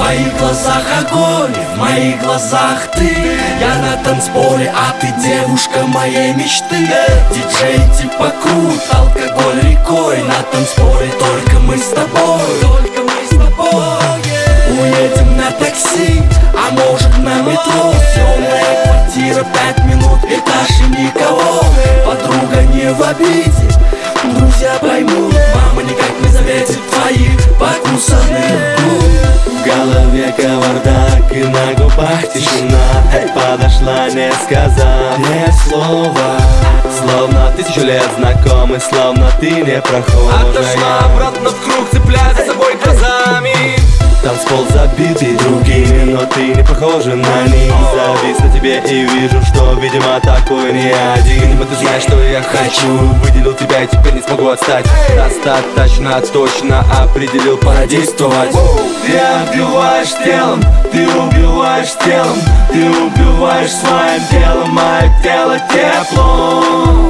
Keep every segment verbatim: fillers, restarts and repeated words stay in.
моих глазах огонь, в моих глазах ты. Я на танцполе, а ты девушка моей мечты. Диджей типа крут, алкоголь рекой. На танцполе только мы с тобой, только мы с тобой. Уедем на такси, а может на метро. Съемная квартира, пять минут, этаж и никого. Подруга не в обиде, друзья поймут. Мама никак не заметит твоих покусанных губ. В голове кавардак и на губах тишина. Эй, подошла, не сказав ни слова. Словно тысячу лет знакомы, словно ты не прохожая. Отошла обратно в круг, цепляя за собой глазами. Танцпол забитый другими, но ты не похожа на них. Завис на тебе и вижу, что, видимо, такой не один. Видимо, ты знаешь, что я хочу. Выделил тебя и теперь не смогу отстать. Достаточно точно определил, пора действовать. Ты убиваешь телом, ты убиваешь телом, ты убиваешь своим телом, мое тело тепло.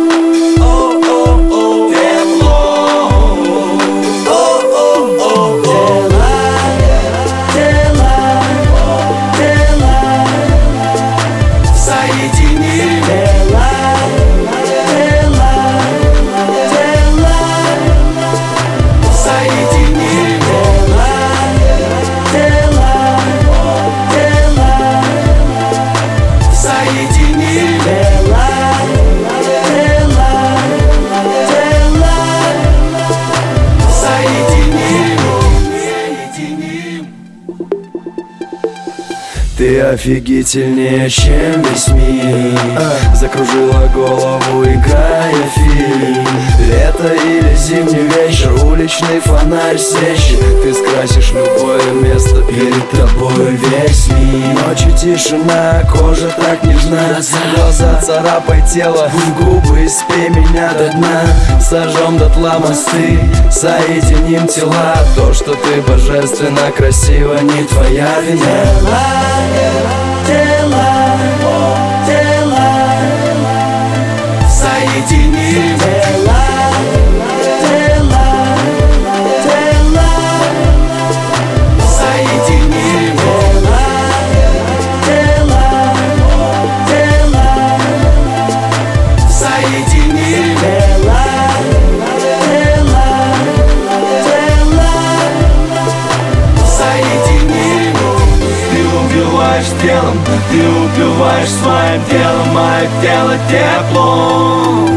Ты офигительнее, чем весь мир. Закружила голову, играя фильм. Лето или зимний вечер, уличный фонарь свечи. Ты скрасишь любое место, перед тобой весь мир. Ночью тишина, кожа так нежна. Глаза царапай тело, в губы спей меня до дна. Сожжем дотла мосты, соединим тела. То, что ты божественно красива, не твоя вина. Тела, тела, соединим. Тела, тела, тела, соединим. Тела, тела, тела, соединим. Тела, тела, тела, соединим. Ты убиваешь телом, ты убиваешь своим телом, мое тело тепло.